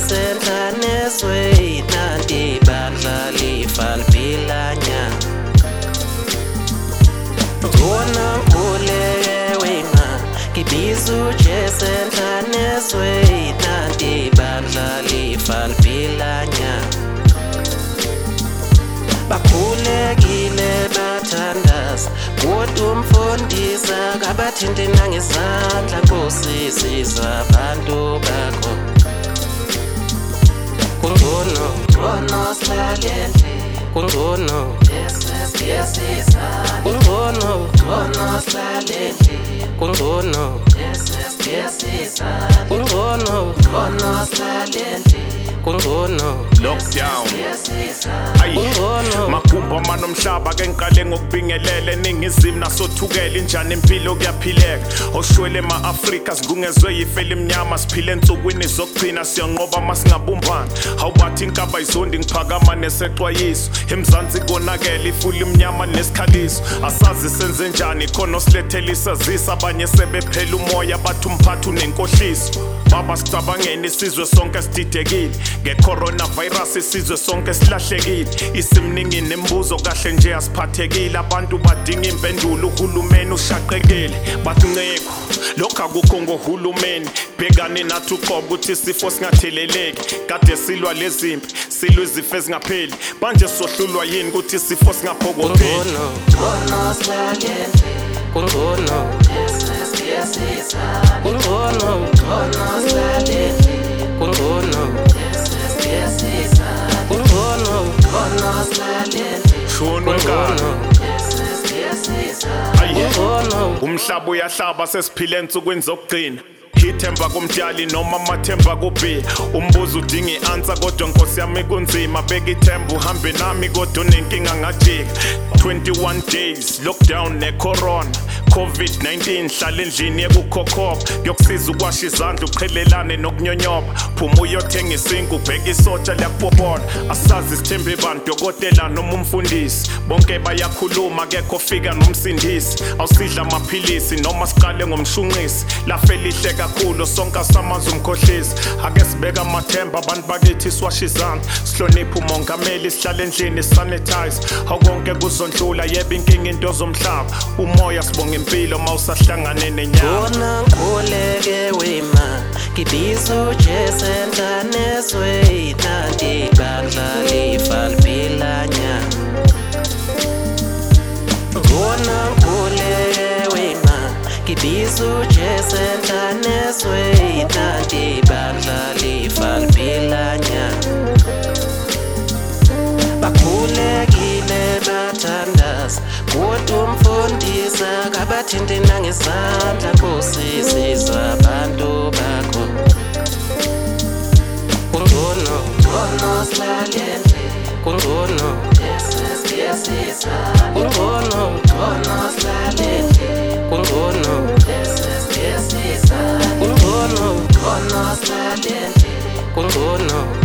sentane sway nanti bandla lifalpilanya Gona kule wema kibizu sentane sway nanti bandla lifalpilanya Bakhulekile bathandaza kodwa umfundisa kabathinte nangezandla Nkosi siza abantu bakho Kungcono silalele Kungcono siyasiza Kungcono silalele Kungcono siyasiza Kungcono silalele Kungcono lockdown Makumba manomhlaba ke ngiqale ngokubingelele ningizimu nasothukela injani impilo kuyaphileka oshwele ma-Afrika singungezwe yife elimnyama siphile ensukwini zokugcina siyonqoba masingabumbani awubathi inkaba izondi ngiphakama nesexwayiso emzansi konakele ifula imnyama nesikhaliso asazi senze njani khona osilethela isazisa abanye sebephela umoya bathi umphathi unenkohliso baba sicabangeni isizwe sonke sididekile nge-coronavirus isizwe sonke silahlekile isimningi nembuzo kahle nje asiphathekile abantu badinga impendulo uhulumeni ushaqekile bathi nceko lokho akukho ngohulumeni bhekane nathi uqobo ukuthi isifo singatheleleki kade silwa lezimpi silwa izifo ezingapheli manje sohlulwa yini ukuthi isifo singaphokopheli Kungcono siyasiza Kungcono silalele Kungcono siyasiza Kungcono silalele Kungcono siyasiza Umhlaba uyahlaba sesiphile ensukwini zokugcina Ithemba kumtshali noma amathemba kubhi umbuzo udinga i-answer kodwa Nkosi yami kunzima beka ithemba uhambe nami kodwa unenkinga ngajika 21 days lockdown ne-corona COVID-19 hlala endlini yekukhokhoba yokusiza ukwasha izandla uqhelelane nokunyonyoba phuma uyothenga isingu ubheka isotsha liyakubona asazi sithembe bantu dokotela noma umfundisi bonke bayakhuluma kekho fika nomsindisi awusidla amaphilisi noma siqale ngomshunqisi lafela ihle kakhulu sonke asamaza umkhohlisi ake sibeka amathemba abantu bakithi siwasha izandla sihloniphe umongameli sihlala endlini sanitize awukonke kuzondlula yebo inkinga into zomhlaba umoya sibonga impilo mawusahlangane nenyama Kona ngikhuleke wema kibizu sentane sway nanti bandla lifalpilanya Kona ngikhuleke wema kibizu sentane sway nanti bandla lifalpilanya Bakhulekile bathandaza kodwa umfundisa kabathinte nangezandla Nkosi siza abantu bakho Kungcono silalele Kungcono siyasiza Kungcono silalele Kungcono siyasiza Kungcono silalele Kungcono